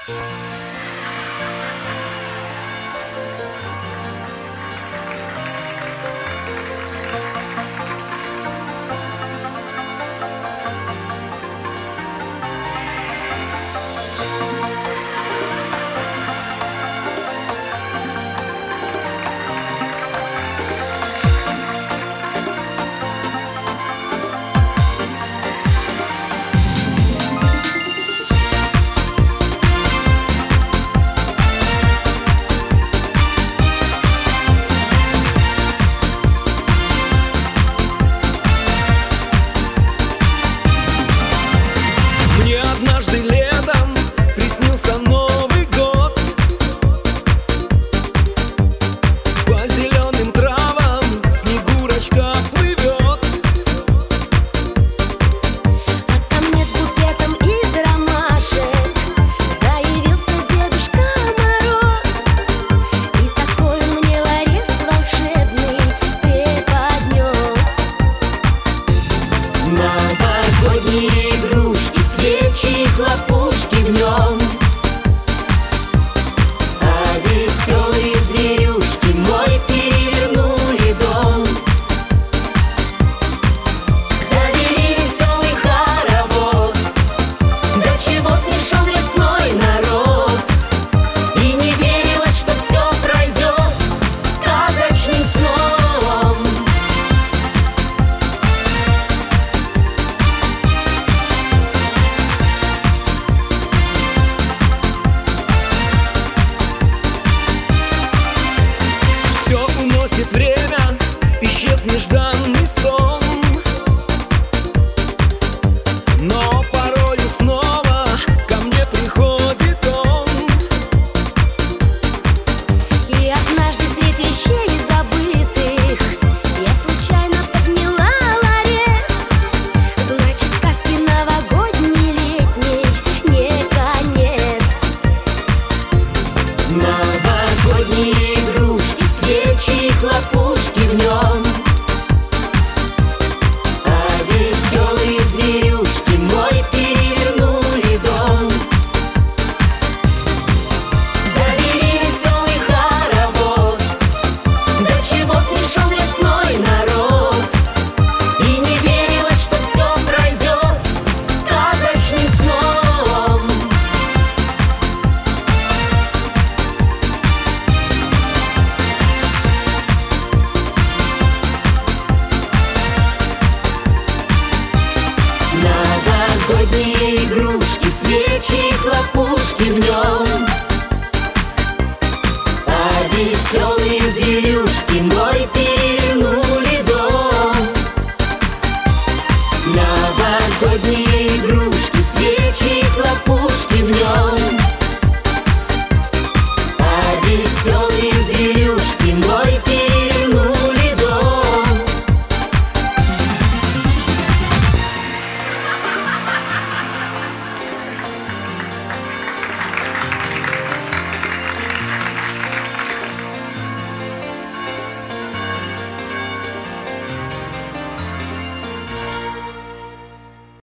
Однажды летом приснился Новый год. По зеленым травам Снегурочка плывет. А ко мне с букетом из ромашек заявился Дедушка Мороз. И такой он мне ларец волшебный преподнес. Новогодние игрушки, свечи, хлопушки в нем, а веселые зверюшки мой перевернули дом. Завели веселый хоровод, до чего смешон лесной народ. И не верилось, что все пройдет сказочным сном. Все уносит время, исчез нежданный сон. Но порою снова ко мне приходит он. И однажды среди вещей забытых я случайно подняла ларец. Значит, сказки новогодней летней не конец. Новогодние игрушки, свечи, хлопушки в нем, а веселые зверюшки мой перевернули дом. Завели веселый хоровод, до чего смешон лесной народ. И не верилось, что все пройдет сказочным сном. Новогодние игрушки, свечи, хлопушки в нем, а веселые зверюшки мой перевернули дом. Новогодние игрушки, свечи, хлопушки в нем,